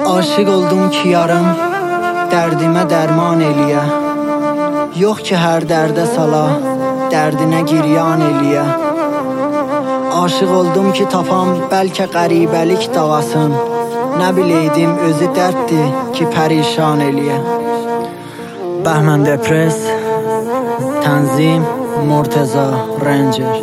Aşık oldum ki yarım dərdimə dərman eləyə. Yox ki hər dərdə sala, dərdinə giryan eləyə. Aşık oldum ki tapam bəlkə qəribəlik davasın. Nə biləydim özü dərddir ki pərişan eləyə. Bəhmən Depres, Tənzim Murteza Ranger.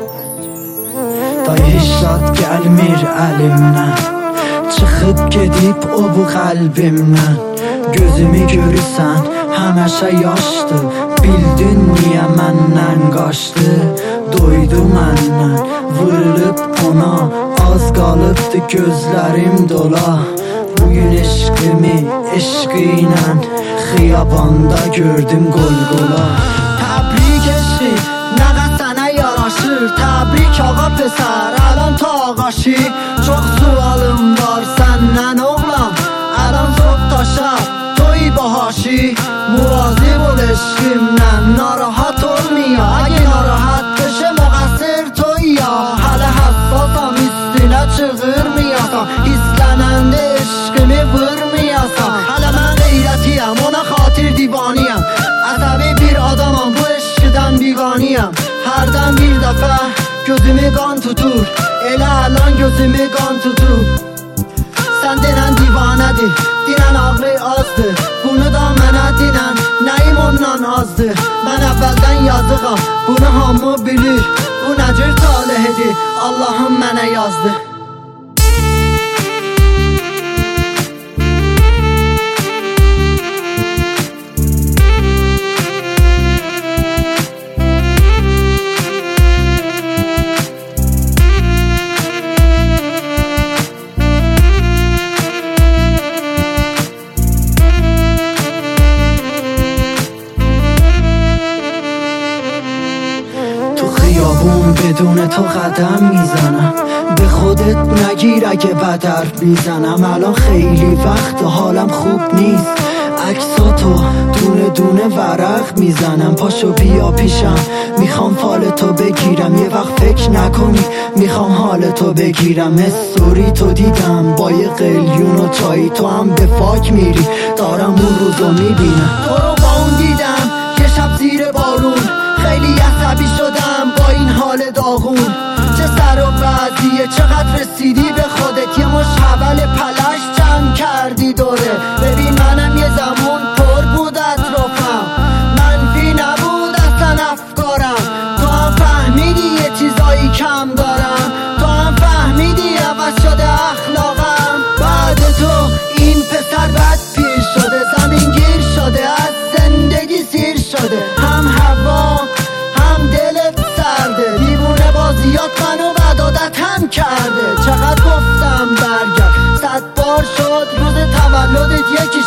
Dayı heç zad gəlmir əlimdən, çıxıb gedib o bu qəlbimdən. Gözümü görürsən həməşə yaşdı, bildin niyə məndən qaçdı. Doydu məndən, vurulub ona, az qalıbdı gözlərim dola. Bugün eşqimi eşqi ilə xiyabanda gördüm qol-qola. Təbrik eşqi, nəqə sənə yaraşır, təbrik ağa pəsər, ələn tağaşı. Çox sualım var səndən oğlan, ələn çox taşa, toy bahaşı. Muvazib ol eşqimdən, narahat olmaya, əgə narahat döşə məqəsir toyya. Hələ həssasam üstünə çığırmayasam, hislənəndə eşqimi vurmayasam. Hələ mən qeyrətiyəm, ona xatir divaniyəm, əsəbi bir adamam, bu eşqdən biqaniyəm. Hərdən bir dəfə gözümü qan tutur, elə əlan gözümü qan tutur. Sən denən divanədir, dinən ağlı azdır, bunu da mənə dinən nəyim ondan azdır. Mən əvvəldən yazıqam, bunu hamı bilir, bu nə cür talehidir, Allahım mənə yazdı. بدون تو قدم میزنم، به خودت نگیر اگه بدر میزنم. الان خیلی وقت و حالم خوب نیست، عکساتو دونه دونه ورق میزنم. پاشو بیا پیشم، میخوام فال تو بگیرم. یه وقت فکر نکنی میخوام حال تو بگیرم. استوری تو دیدم با یه قلیون و چایی، تو هم به فاک میری، دارم اون روزو میبینم. تو رو با اون دیدم یه شب زیر بارون، خیلی عصبی شدم با این حال داغون. چه سر و وضعیه، چقدر رسیدی به خودت، یه مش حول پلش جمع کردی دوره. ببین منم یه زمان پر بود اطرافم، منفی نبود اصلا افکارم. تو هم فهمیدی یه چیزایی کم دارم، تو هم فهمیدی عوض شده اخلاقم. بعد تو این پسر بد پیر شده، زمین گیر شده، از زندگی سیر شده. هم هوا هم دلت سرده، دیوونه بازیات منو بد عادت هم کرده. چقدر گفتم برگرد، 100 بار شد روز تولدت یکی